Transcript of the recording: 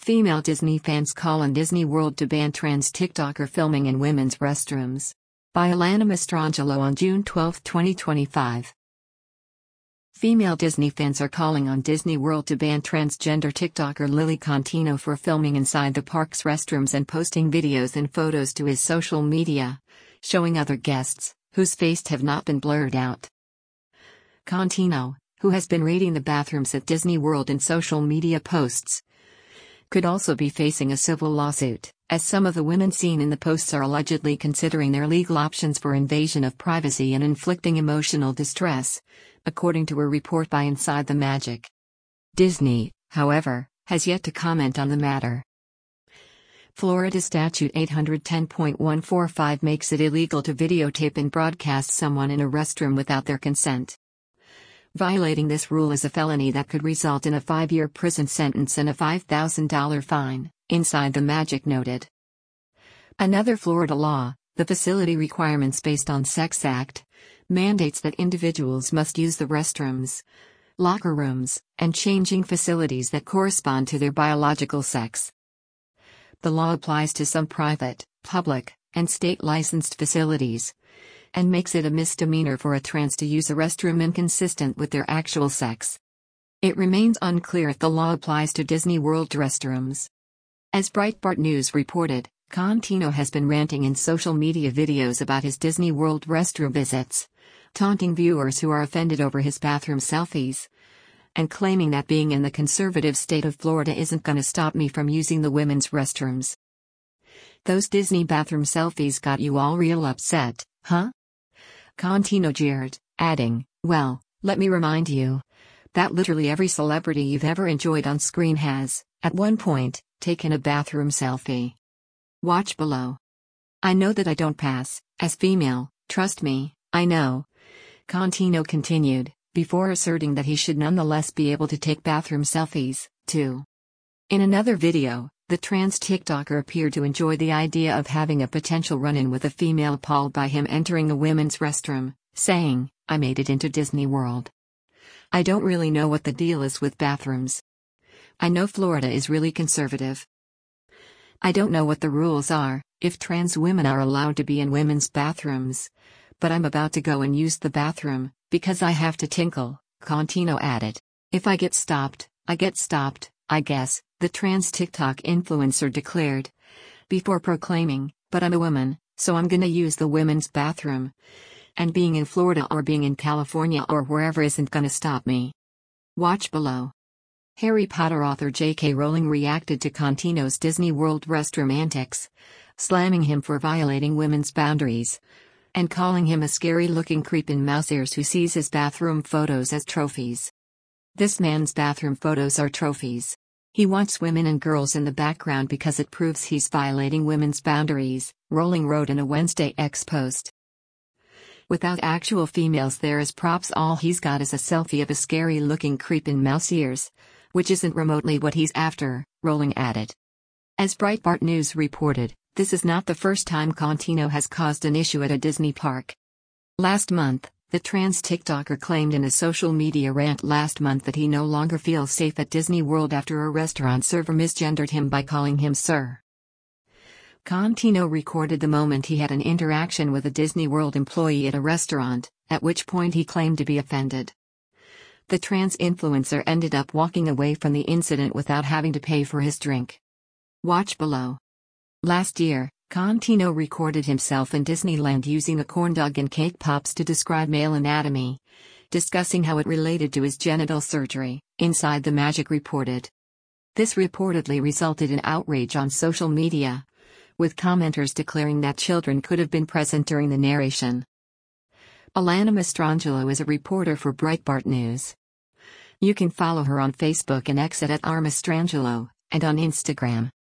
Female Disney fans call on Disney World to ban trans TikToker filming in women's restrooms. By Alana Mastrangelo on June 12, 2025. Female Disney fans are calling on Disney World to ban transgender TikToker Lily Contino for filming inside the park's restrooms and posting videos and photos to his social media, showing other guests, whose faces have not been blurred out. Contino, who has been raiding the bathrooms at Disney World in social media posts, could also be facing a civil lawsuit, as some of the women seen in the posts are allegedly considering their legal options for invasion of privacy and inflicting emotional distress, according to a report by Inside the Magic. Disney, however, has yet to comment on the matter. Florida Statute 810.145 makes it illegal to videotape and broadcast someone in a restroom without their consent. Violating this rule is a felony that could result in a 5-year prison sentence and a $5,000 fine, Inside the Magic noted. Another Florida law, the Facility Requirements Based on Sex Act, mandates that individuals must use the restrooms, locker rooms, and changing facilities that correspond to their biological sex. The law applies to some private, public, and state-licensed facilities, and makes it a misdemeanor for a trans to use a restroom inconsistent with their actual sex. It remains unclear if the law applies to Disney World restrooms. As Breitbart News reported, Contino has been ranting in social media videos about his Disney World restroom visits, taunting viewers who are offended over his bathroom selfies, and claiming that being in the conservative state of Florida isn't gonna stop me from using the women's restrooms. Those Disney bathroom selfies got you all real upset, huh? Contino jeered, adding, "Well, let me remind you that literally every celebrity you've ever enjoyed on screen has, at one point, taken a bathroom selfie. Watch below. I know that I don't pass as female, trust me, I know." Contino continued, before asserting that he should nonetheless be able to take bathroom selfies, too. In another video, the trans TikToker appeared to enjoy the idea of having a potential run-in with a female appalled by him entering a women's restroom, saying, "I made it into Disney World. I don't really know what the deal is with bathrooms. I know Florida is really conservative. I don't know what the rules are, if trans women are allowed to be in women's bathrooms, but I'm about to go and use the bathroom, because I have to tinkle," Contino added. "If I get stopped, I get stopped, I guess," the trans TikTok influencer declared, before proclaiming, "But I'm a woman, so I'm gonna use the women's bathroom. And being in Florida or being in California or wherever isn't gonna stop me. Watch below." Harry Potter author J.K. Rowling reacted to Contino's Disney World restroom antics, slamming him for violating women's boundaries, and calling him a scary-looking creep in mouse ears who sees his bathroom photos as trophies. "This man's bathroom photos are trophies. He wants women and girls in the background because it proves he's violating women's boundaries," Rowling wrote in a Wednesday X post. "Without actual females there as props, all he's got is a selfie of a scary-looking creep in mouse ears, which isn't remotely what he's after," Rowling added. As Breitbart News reported, this is not the first time Contino has caused an issue at a Disney park. Last month, the trans TikToker claimed in a social media rant last month that he no longer feels safe at Disney World after a restaurant server misgendered him by calling him sir. Contino recorded the moment he had an interaction with a Disney World employee at a restaurant, at which point he claimed to be offended. The trans influencer ended up walking away from the incident without having to pay for his drink. Watch below. Last year, Contino recorded himself in Disneyland using a corn dog and cake pops to describe male anatomy, discussing how it related to his genital surgery, Inside the Magic reported. This reportedly resulted in outrage on social media, with commenters declaring that children could have been present during the narration. Alana Mastrangelo is a reporter for Breitbart News. You can follow her on Facebook and X at @rmastrangelo, and on Instagram.